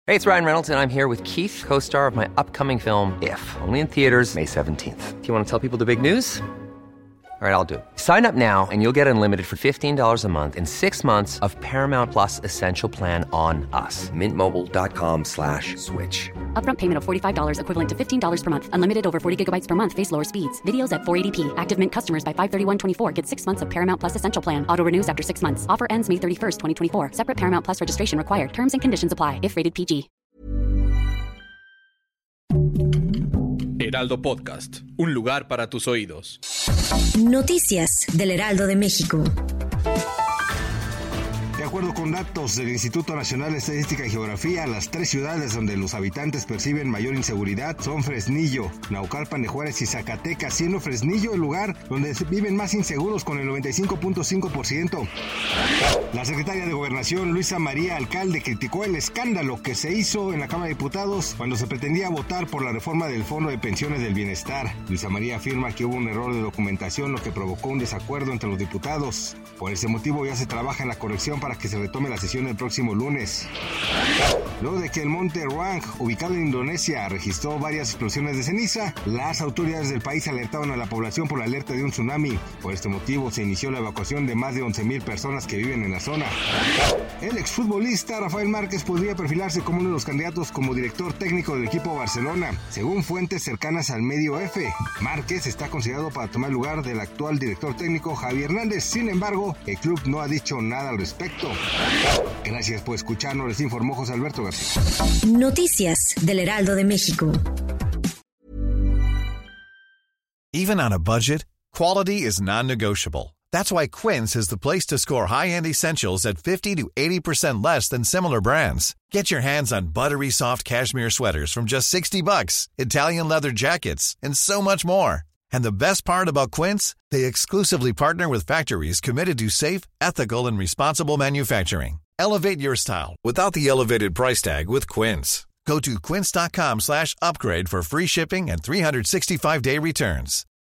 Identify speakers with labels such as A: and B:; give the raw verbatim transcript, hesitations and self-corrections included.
A: Hey, it's Ryan Reynolds, and I'm here with Keith, co-star of my upcoming film, If, only in theaters May seventeenth. Do you want to tell people the big news? All right, I'll do it. Sign up now and you'll get unlimited for fifteen dollars a month and six months of Paramount Plus Essential Plan on us. Mint Mobile dot com slash switch.
B: Upfront payment of forty-five dollars equivalent to fifteen dollars per month. Unlimited over forty gigabytes per month. Face lower speeds. Videos at four eighty p. Active Mint customers by five thirty-one twenty-four get six months of Paramount Plus Essential Plan. Auto renews after six months. Offer ends May thirty-first, twenty twenty-four. Separate Paramount Plus registration required. Terms and conditions apply if rated P G.
C: Heraldo Podcast, un lugar para tus oídos.
D: Noticias del Heraldo de México.
E: De acuerdo con datos del Instituto Nacional de Estadística y Geografía, las tres ciudades donde los habitantes perciben mayor inseguridad son Fresnillo, Naucalpan de Juárez y Zacatecas, siendo Fresnillo el lugar donde viven más inseguros con el noventa y cinco punto cinco por ciento. La secretaria de Gobernación, Luisa María Alcalde, criticó el escándalo que se hizo en la Cámara de Diputados cuando se pretendía votar por la reforma del Fondo de Pensiones del Bienestar. Luisa María afirma que hubo un error de documentación, lo que provocó un desacuerdo entre los diputados. Por ese motivo ya se trabaja en la corrección para que se retome la sesión el próximo lunes. Luego de que el monte Ruang, ubicado en Indonesia, registró varias explosiones de ceniza, las autoridades del país alertaron a la población por la alerta de un tsunami. Por este motivo se inició la evacuación de más de once mil personas que viven en la zona. El exfutbolista Rafael Márquez podría perfilarse como uno de los candidatos como director técnico del equipo Barcelona, según fuentes cercanas al medio F. Márquez está considerado para tomar el lugar del actual director técnico Javi Hernández. Sin embargo, el club no ha dicho nada al respecto. Gracias por escucharnos, les informó José Alberto García.
D: Noticias del Heraldo de México.
F: Even on a budget, quality is non-negotiable. That's why Quince is the place to score high-end essentials at fifty to eighty percent less than similar brands. Get your hands on buttery soft cashmere sweaters from just sixty bucks, Italian leather jackets, and so much more. And the best part about Quince, they exclusively partner with factories committed to safe, ethical, and responsible manufacturing. Elevate your style without the elevated price tag with Quince. Go to quince.com slash upgrade for free shipping and three sixty-five day returns.